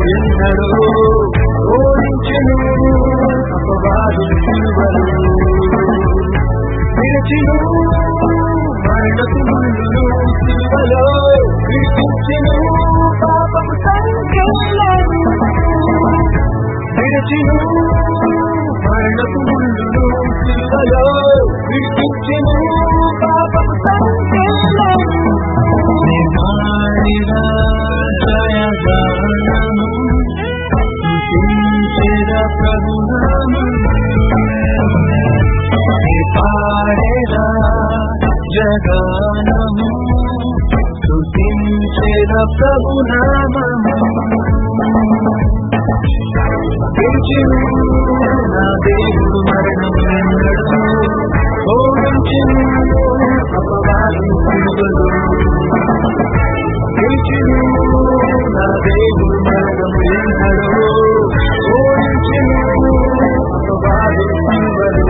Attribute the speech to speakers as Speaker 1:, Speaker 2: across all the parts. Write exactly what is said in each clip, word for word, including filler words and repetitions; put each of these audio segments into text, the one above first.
Speaker 1: ఎన్నడో ఓడించెను అపవాదు శిలువలో విరచిను మరణపు ముళ్ళును శిలువలో విడిపించెను పాపము సంకెళ్ళను విరచిను మరణపు ముళ్ళును శిలువలో విడిపించెను పాపము సంకెళ్ళను జయగానము స్తుతించెద ప్రభునామము పాడేదా జగానము స్తుతించెద ప్రభునామము గెలిచెను నా దేవుడు మరణం ఎన్నడూ ఓడించెను అపవాది శిలువలో గెలిచెను నా దేవుడు మరణం ఎన్నడూ ఓడించెను అపవాది శిలువలో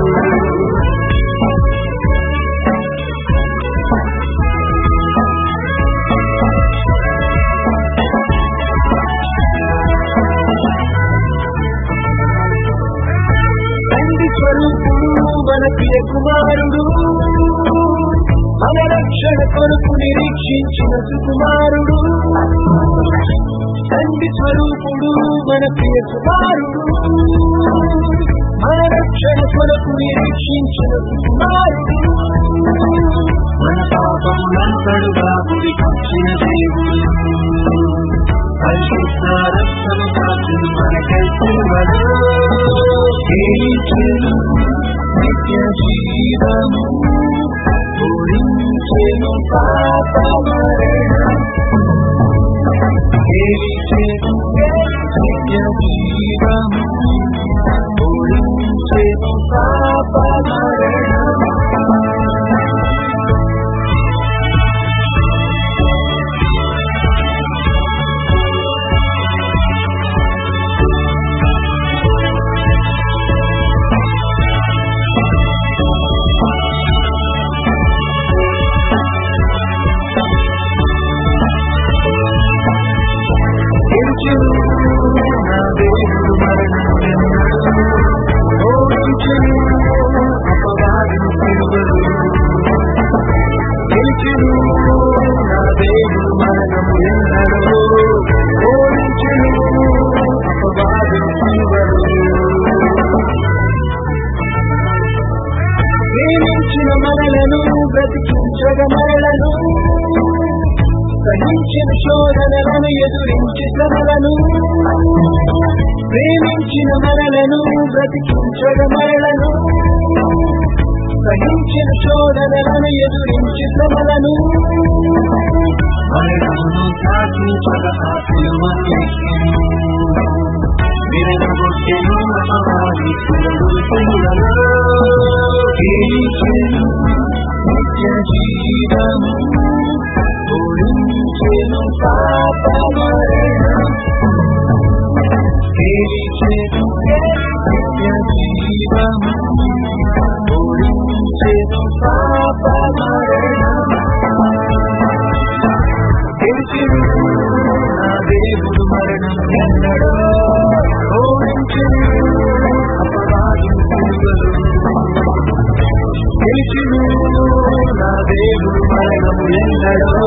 Speaker 1: మన ప్రియ కుమారుడు మన రక్షణ కొరకు నిరీక్షించిన సుకుమారుడు తండ్రి స్వరూపుడు మన ప్రియ కుమారుడు మన రక్షణ కొరకు నిరీక్షించిన సుకుమారుడు మన పాపములంతడుగా గురికొచ్చిన దేవుడు పరిశుద్ధ రక్తము కాచును మనకై సిలువలో గెలిచెను నిత్య జీవము ఓడించెను పాప మరణం గెలిచెను నిత్య జీవము ఓడించెను పాప మరణం ప్రేమించిన మనలను బ్రతికించగ మరలను సహించిన శోధనలను ఎదురించి శ్రమలను ప్రేమించిన మనలను బ్రతికించగ మరలను సహించిన శోధనలను ఎదురించి శ్రమలను మరణమును సాధించగ విరగొట్టెను అపవాది శిలువలో గెలిచెను నిత్య జీవము ఓడించెను పాప మరణం గెలిచెను నిత్య జీవము ఓడించెను పాప మరణం గెలిచెను నా దేవుడు మరణం ఎన్నడూ ఓడించెను అపవాది శిలువలో గెలిచెను నా దేవుడు మరణం ఎన్నడూ